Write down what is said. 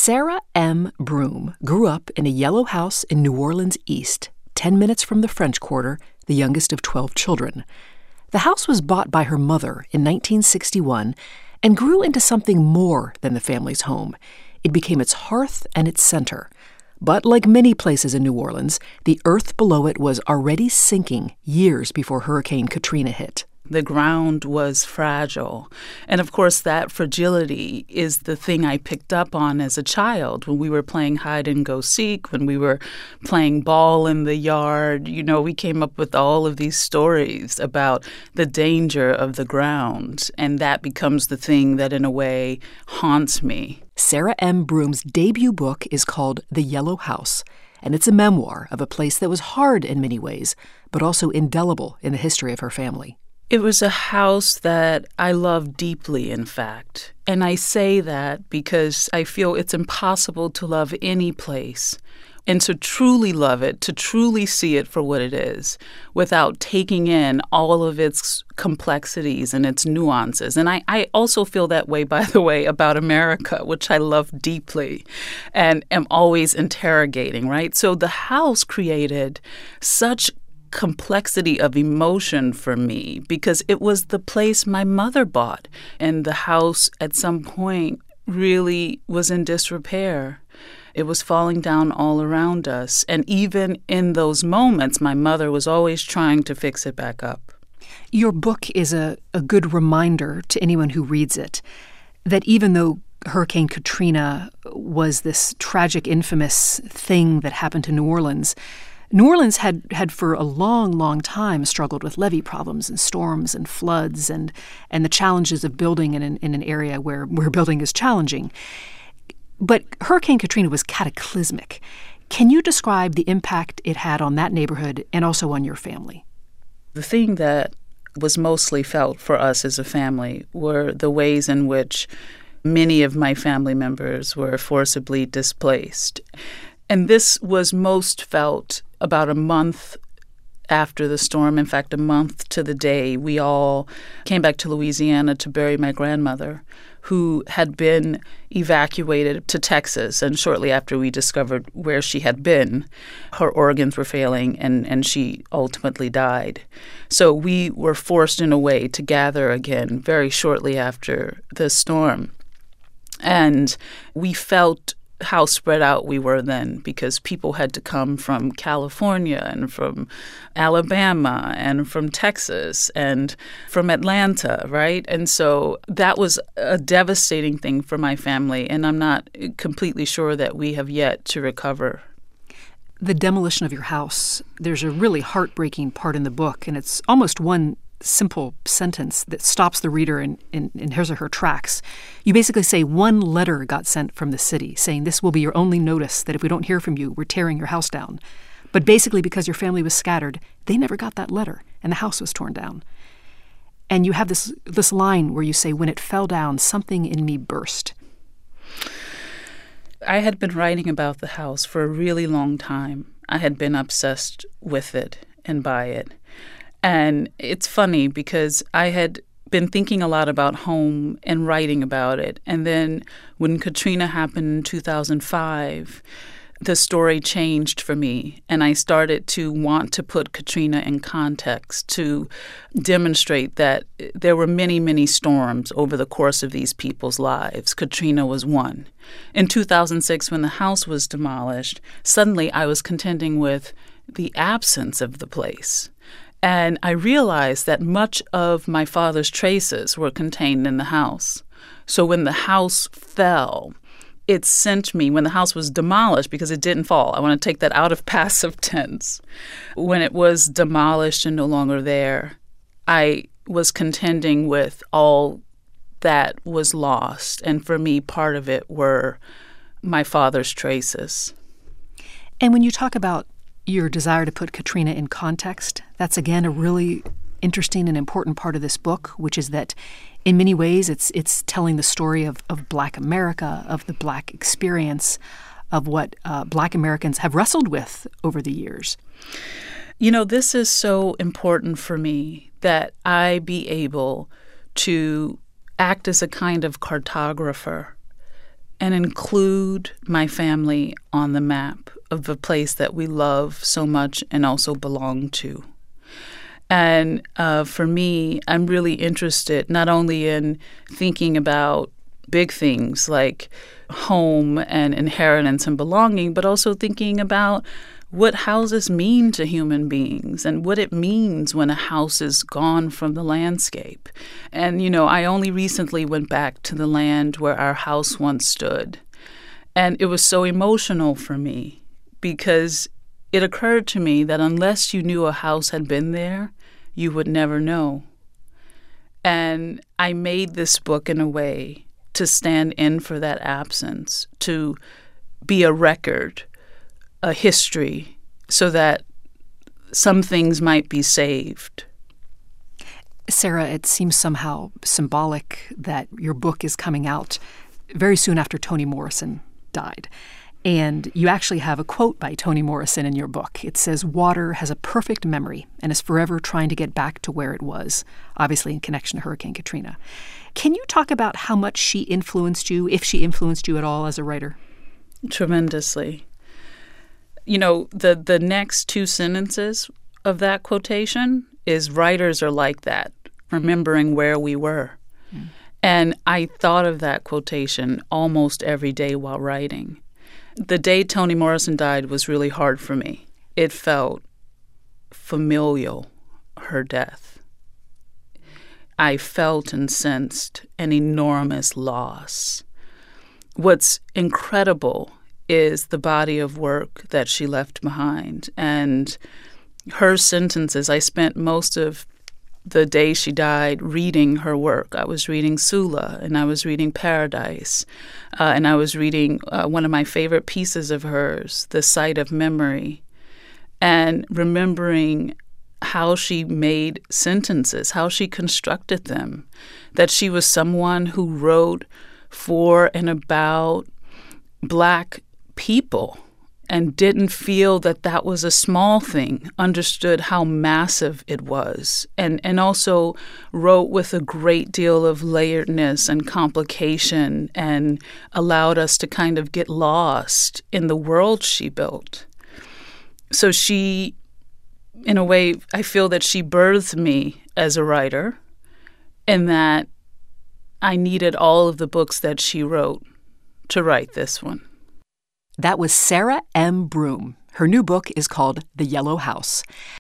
Sarah M. Broom grew up in a yellow house in New Orleans East, 10 minutes from the French Quarter, the youngest of 12 children. The house was bought by her mother in 1961 and grew into something more than the family's home. It became its hearth and its center. But like many places in New Orleans, the earth below it was already sinking years before Hurricane Katrina hit. The ground was fragile. And of course, that fragility is the thing I picked up on as a child when we were playing hide and go seek, when we were playing ball in the yard. You know, we came up with all of these stories about the danger of the ground. And that becomes the thing that, in a way, haunts me. Sarah M. Broom's debut book is called The Yellow House, and it's a memoir of a place that was hard in many ways, but also indelible in the history of her family. It was a house that I love deeply, in fact. And I say that because I feel it's impossible to love any place and to truly love it, to truly see it for what it is, without taking in all of its complexities and its nuances. And I also feel that way, by the way, about America, which I love deeply and am always interrogating, right? So the house created such complexity of emotion for me because it was the place my mother bought. And the house at some point really was in disrepair. It was falling down all around us. And even in those moments, my mother was always trying to fix it back up. Your book is a good reminder to anyone who reads it that even though Hurricane Katrina was this tragic, infamous thing that happened to New Orleans had for a long, long time struggled with levee problems and storms and floods and the challenges of building in an area where building is challenging. But Hurricane Katrina was cataclysmic. Can you describe the impact it had on that neighborhood and also on your family? The thing that was mostly felt for us as a family were the ways in which many of my family members were forcibly displaced. And this was most felt about a month after the storm. In fact, a month to the day, we all came back to Louisiana to bury my grandmother, who had been evacuated to Texas. And shortly after we discovered where she had been, her organs were failing and she ultimately died. So we were forced in a way to gather again very shortly after the storm. And we felt how spread out we were then because people had to come from California and from Alabama and from Texas and from Atlanta, right? And so that was a devastating thing for my family, and I'm not completely sure that we have yet to recover. The demolition of your house, there's a really heartbreaking part in the book, and it's almost one simple sentence that stops the reader in his or her tracks. You basically say one letter got sent from the city saying this will be your only notice that if we don't hear from you, we're tearing your house down. But basically because your family was scattered, they never got that letter and the house was torn down. And you have this line where you say, when it fell down, something in me burst. I had been writing about the house for a really long time. I had been obsessed with it and by it. And it's funny because I had been thinking a lot about home and writing about it. And then when Katrina happened in 2005, the story changed for me. And I started to want to put Katrina in context, to demonstrate that there were many, many storms over the course of these people's lives. Katrina was one. In 2006, when the house was demolished, suddenly I was contending with the absence of the place. And I realized that much of my father's traces were contained in the house. So when the house fell, it sent me, when the house was demolished, because it didn't fall. I want to take that out of passive tense. When it was demolished and no longer there, I was contending with all that was lost. And for me, part of it were my father's traces. And when you talk about your desire to put Katrina in context, that's again a really interesting and important part of this book, which is that in many ways it's telling the story of Black America, of the Black experience, of what Black Americans have wrestled with over the years. You know, this is so important for me that I be able to act as a kind of cartographer and include my family on the map of a place that we love so much and also belong to. And for me, I'm really interested not only in thinking about big things like home and inheritance and belonging, but also thinking about what houses mean to human beings and what it means when a house is gone from the landscape. And, I only recently went back to the land where our house once stood. And it was so emotional for me because it occurred to me that unless you knew a house had been there, you would never know. And I made this book in a way to stand in for that absence, to be a record, a history, so that some things might be saved. Sarah, it seems somehow symbolic that your book is coming out very soon after Toni Morrison died. And you actually have a quote by Toni Morrison in your book. It says, "Water has a perfect memory and is forever trying to get back to where it was," obviously in connection to Hurricane Katrina. Can you talk about how much she influenced you, if she influenced you at all as a writer? Tremendously. The next two sentences of that quotation is writers are like that, remembering where we were. And I thought of that quotation almost every day while writing. The day Toni Morrison died was really hard for me. It felt familial, her death. I felt and sensed an enormous loss. What's incredible is the body of work that she left behind. And her sentences, I spent most of the day she died reading her work. I was reading Sula, and I was reading Paradise, and I was reading one of my favorite pieces of hers, The Sight of Memory, and remembering how she made sentences, how she constructed them, that she was someone who wrote for and about Black people and didn't feel that that was a small thing, understood how massive it was, and also wrote with a great deal of layeredness and complication and allowed us to kind of get lost in the world she built. So she, in a way, I feel that she birthed me as a writer and that I needed all of the books that she wrote to write this one. That was Sarah M. Broom. Her new book is called The Yellow House.